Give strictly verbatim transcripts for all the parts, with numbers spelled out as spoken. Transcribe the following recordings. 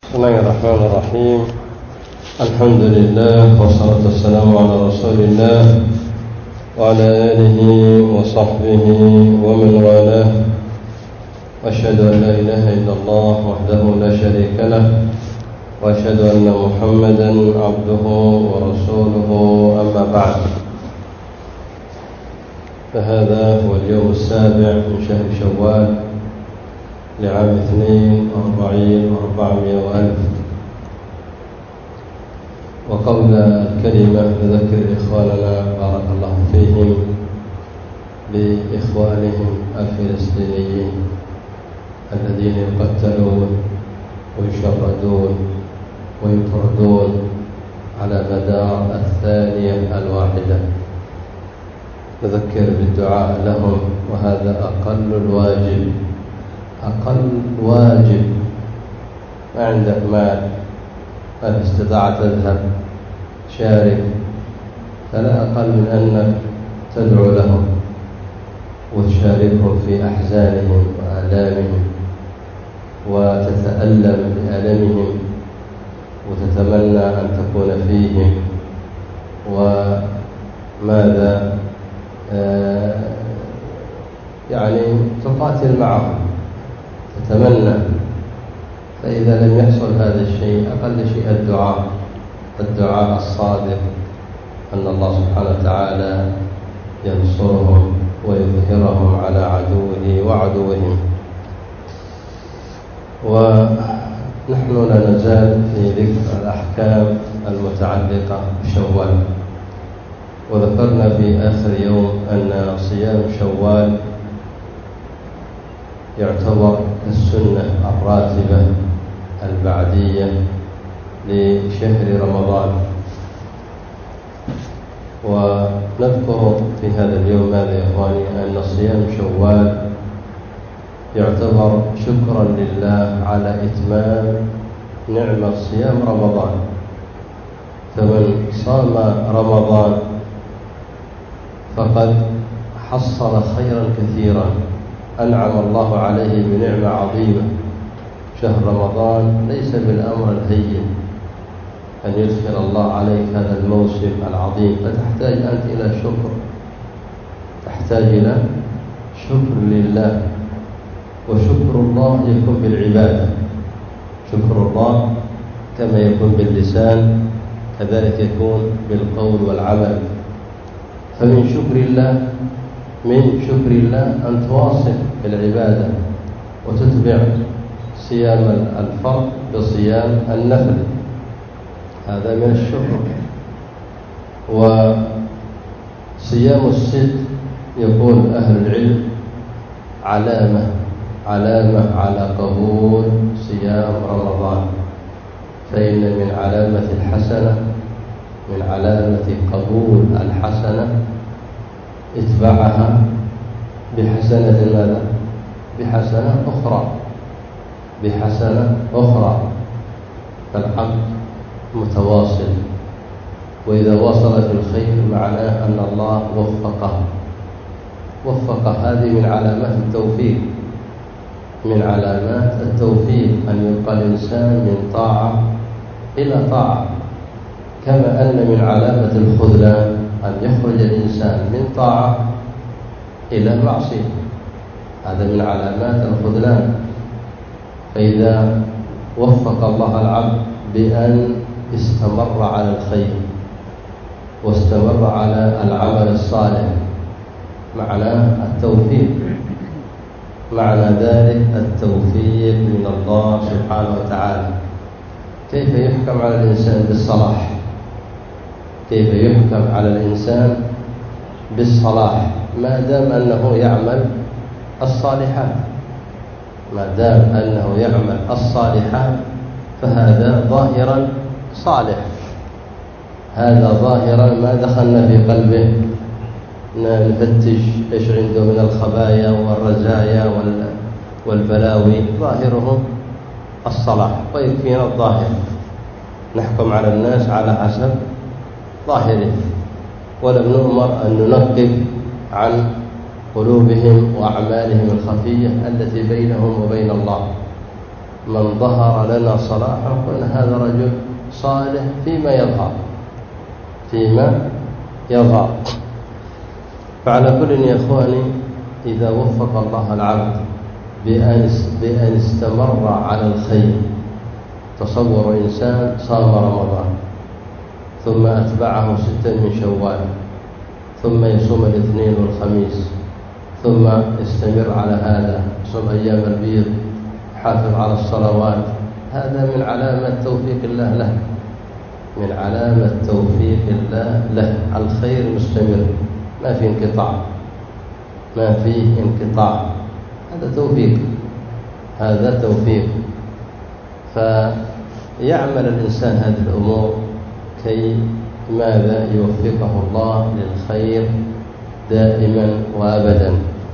بسم الله الرحمن الرحيم. الحمد لله والصلاة والسلام على رسول الله وعلى آله وصحبه ومن والاه، وأشهد أن لا إله إلا الله وحده لا شريك له، وأشهد أن محمدا عبده ورسوله. أما بعد، فهذا هو اليوم السابع من شهر شوال لعام اثنين وأربعين وأربعمائة وألف. وقبل الكلمة نذكر إخواننا بارك الله فيهم بإخوانهم الفلسطينيين الذين يقتلون ويشردون ويطردون على مدار الثانية الواحدة. نذكر بالدعاء لهم، وهذا أقل الواجب، أقل واجب. ما عندك مال، ما استطاعت تذهب شارك، فلا أقل من أنك تدعو لهم وتشاركهم في أحزانهم وآلامهم وتتألم بألمهم وتتمنى أن تكون فيهم، وماذا آه يعني تقاتل معهم، تتمنى. فإذا لم يحصل هذا الشيء، أقل شيء الدعاء الدعاء الصادق أن الله سبحانه وتعالى ينصرهم ويظهرهم على عدوه وعدوهم. ونحن لا نزال في ذكر الأحكام المتعلقة بشوال، وذكرنا في آخر يوم أن صيام شوال يعتبر السنة الراتبة البعدية لشهر رمضان. ونذكر في هذا اليوم هذا يا إخواني أن صيام شوال يعتبر شكرا لله على إتمام نعمة صيام رمضان. فمن صام رمضان فقد حصل خيرا كثيرا، أنعم الله عليه بنعمة عظيمة. شهر رمضان ليس بالأمر الهين أن يدخل الله عليك هذا الموسم العظيم، فتحتاج أنت إلى شكر، تحتاج إلى شكر لله. وشكر الله يكون بالعبادة، شكر الله كما يكون باللسان كذلك يكون بالقول والعمل. فمن شكر الله من شكر الله أن تواصل بالعبادة وتتبع صيام الفرض بصيام النفل، هذا من الشكر. وصيام الست يقول أهل العلم علامة علامة على قبول صيام رمضان، فإن من علامة الحسنة من علامة قبول الحسنة اتبعها بحسنة ماذا؟ بحسنة أخرى بحسنة أخرى فالعبد متواصل، وإذا وصل في الخير معناه أن الله وفقه وفقه هذه من علامات التوفيق من علامات التوفيق أن يبقى الإنسان من طاعة إلى طاعة. كما أن من علامة الخذلان أن يخرج الإنسان من طاعة إلى معصية، هذا من علامات الخذلان. فإذا وفق الله العبد بأن استمر على الخير واستمر على العمل الصالح معناه التوفيق، معنى ذلك التوفيق من الله سبحانه وتعالى. كيف يحكم على الإنسان بالصلاح؟ كيف يحكم على الإنسان بالصلاح؟ ما دام أنه يعمل الصالحات ما دام أنه يعمل الصالحات فهذا ظاهرا صالح، هذا ظاهرا ما دخلنا في قلبه نفتش إيش عنده من الخبايا والرزايا والبلاوي، ظاهره الصلاح، ويكفينا الظاهر. نحكم على الناس على حسب ظاهره، ولم نؤمر أن ننقب عن قلوبهم وأعمالهم الخفية التي بينهم وبين الله. من ظهر لنا صلاحه قلنا هذا رجل صالح فيما يظهر فيما يظهر. فعلى كل يا إخواني إذا وفق الله العبد بأن استمر على الخير، تصور إنسان صام رمضان ثم أتبعه ستا من شوال ثم يصوم الاثنين والخميس ثم يستمر على هذا، يصوم أيام البيض، حافظ على الصلوات، هذا من علامة توفيق الله له، من علامة توفيق الله له. الخير مستمر ما في انقطاع، ما في انقطاع، هذا توفيق، هذا توفيق. فيعمل الإنسان هذه الأمور كي ماذا يوفقه الله للخير دائما وأبدا.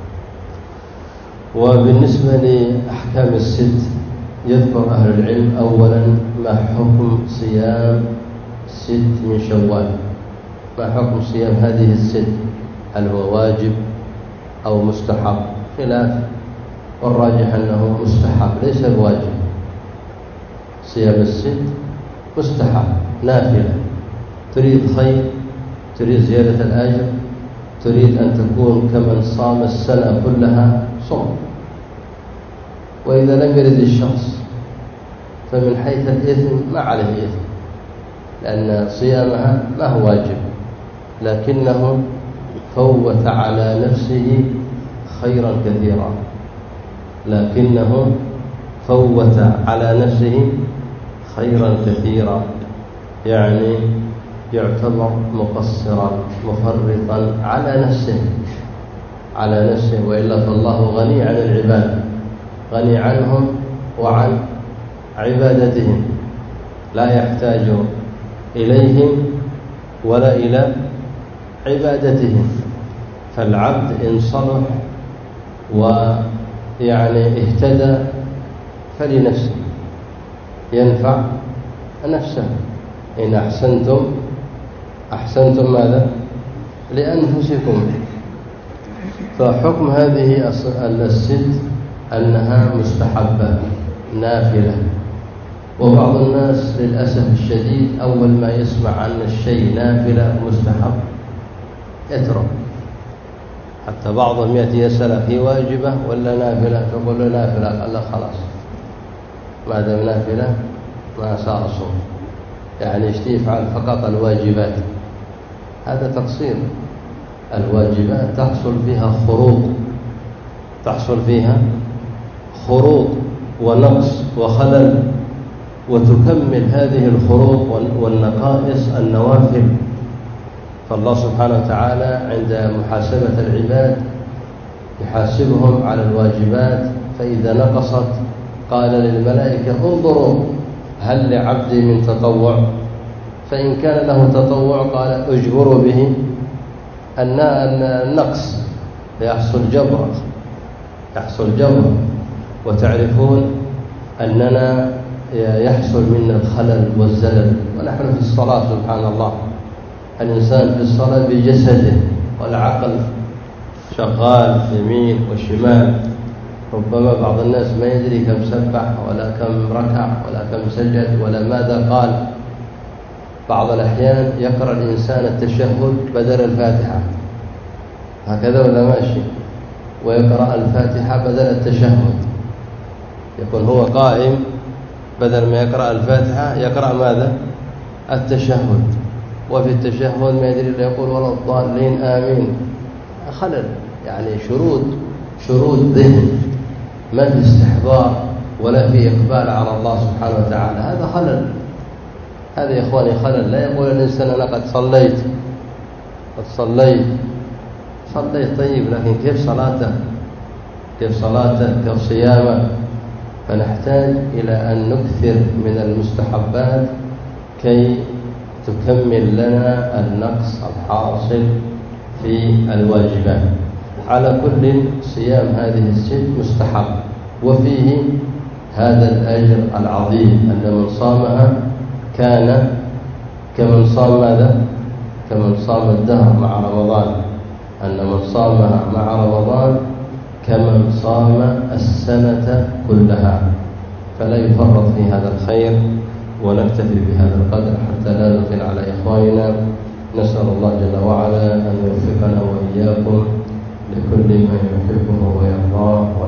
وبالنسبة لأحكام الست يذكر أهل العلم أولا ما حكم صيام ست من شوال، ما حكم صيام هذه الست، هل هو واجب أو مستحب؟ خلاف، والراجح أنه مستحب ليس بواجب. صيام الست مستحب نافلة، تريد خير، تريد زيادة الأجر، تريد أن تكون كمن صام السنة كلها، صم. وإذا لم يرد الشخص فمن حيث الإثم ما عليه إثم، لأن صيامها ما هو واجب، لكنه فوت على نفسه خيرا كثيرا، لكنه فوت على نفسه خيرا كثيرا، يعني يعتبر مقصرا مفرطا على نفسه، على نفسه. وإلا فالله غني عن العباد، غني عنهم وعن عبادتهم، لا يحتاج إليهم ولا إلى عبادتهم. فالعبد إن صلح ويعني اهتدى فلنفسه، ينفع نفسه. إن أحسنتم أحسنتم ماذا؟ لأنفسكم. فحكم هذه الست أنها مستحبة نافلة. وبعض الناس للأسف الشديد أول ما يسمع عن الشيء نافلة مستحب يترك، حتى بعضهم يأتي يسأل هي واجبة ولا نافلة، تقول له نافلة، قال له خلاص ما دام نافلة ما صار صوم، يعني يشتي يفعل فقط الواجبات. هذا تقصير. الواجبات تحصل فيها خروق، تحصل فيها خروق ونقص وخلل، وتكمل هذه الخروق والنقائص النوافل. فالله سبحانه وتعالى عند محاسبة العباد يحاسبهم على الواجبات، فإذا نقصت قال للملائكة انظروا هل لعبدي من تطوع، فإن كان له تطوع قال اجبروا به النقص، يحصل جبر، يحصل جبر. وتعرفون أننا يحصل منا الخلل والزلل، ونحن في الصلاة سبحان الله، الإنسان في الصلاة بجسده والعقل شغال يمين وشمال. ربما بعض الناس ما يدري كم سبح ولا كم ركع ولا كم سجد ولا ماذا قال. بعض الأحيان يقرأ الإنسان التشهد بدل الفاتحة، هكذا ولا ماشي، ويقرأ الفاتحة بدل التشهد، يكون هو قائم بدل ما يقرأ الفاتحة يقرأ ماذا؟ التشهد، وفي التشهد ما يدري إلا يقول ولا الضالين آمين. خلل، يعني شرود شرود ذهن، ما في استحضار ولا في إقبال على الله سبحانه وتعالى. هذا خلل، هذا يا إخواني خلل. لا يقول الإنسان أنا قد صليت، قد صليت صليت طيب، لكن كيف صلاته؟ كيف صلاته؟ كيف صيامه؟ فنحتاج إلى أن نكثر من المستحبات كي تكمل لنا النقص الحاصل في الواجبات. على كل صيام هذه الست مستحب، وفيه هذا الأجر العظيم أن من صامها كان كمن صام ماذا؟ كمن صام الدهر مع رمضان، أن من صامها مع رمضان كمن صام السنة كلها. فلا يفرط في هذا الخير، ونكتفي بهذا القدر حتى لا نطيل على إخواننا. نسأل الله جل وعلا أن يوفقنا وإياكم لكل ما يحبه ويرضاه